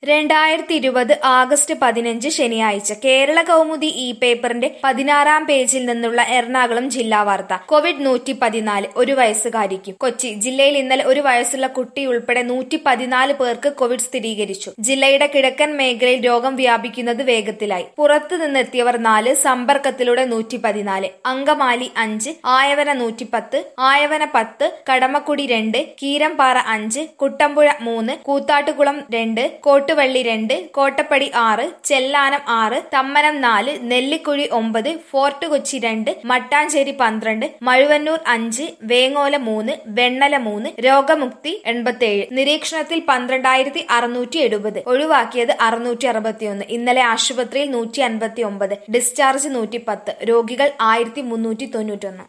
2020 August 15 ശനിയാഴ്ച കേരള കൗമുദി ഈ പേപ്പറിന്റെ 16-ാം പേജിൽ നിന്നുള്ള എറണാകുളം ജില്ലാ വാർത്ത. കോവിഡ് 114 ഒരു വയസ്സുകാരിക്കും. കൊച്ചി ജില്ലയിൽ ഇന്നലെ ഒരു വയസ്സുള്ള കുട്ടിയുൾപ്പെടെ 114 പേർക്ക് കോവിഡ് സ്ഥിരീകരിച്ചു. ജില്ലയുടെ കിഴക്കൻ മേഖലയിൽ രോഗം വ്യാപിക്കുന്നത് വേഗത്തിലായി. പുറത്തു നിന്നെത്തിയവർ 4, സമ്പർക്കത്തിലൂടെ 114, അങ്കമാലി 5, ആയവന 110, ആയവന 10, കടമക്കുടി 2, കീരമ്പാറ 5, കുട്ടമ്പുഴ 3, കൂത്താട്ടുകുളം 2, കോട്ടുവള്ളി 2, കോട്ടപ്പടി 6, ചെല്ലാനം 6, തമ്മനം 4, നെല്ലിക്കുഴി 9, ഫോർട്ട് കൊച്ചി 2, മട്ടാഞ്ചേരി 12, മഴുവന്നൂർ 5, വേങ്ങോല 3, വെണ്ണല 3, രോഗമുക്തി 87, നിരീക്ഷണത്തിൽ 12,670, ഒഴിവാക്കിയത് 661, ഇന്നലെ ആശുപത്രിയിൽ 159, ഡിസ്ചാർജ് 110, രോഗികൾ 1391.